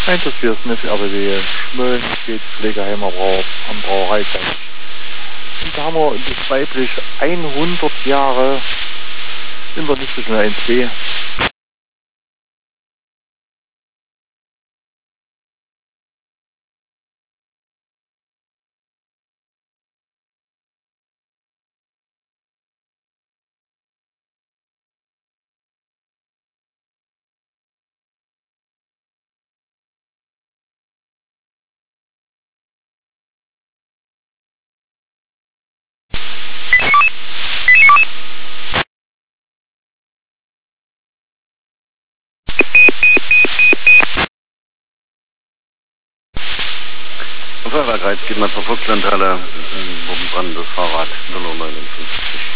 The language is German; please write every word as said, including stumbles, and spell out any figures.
eins ist vier Smith R B W, Schmölln geht Pflegeheimer Brau, am Brauereiteich. Und da haben wir das weiblich hundert Jahre Internistischen eins B. Feuerwehrkreis geht mal zur Volkslandhalle, oben dran das Fahrrad null neunundfünfzig.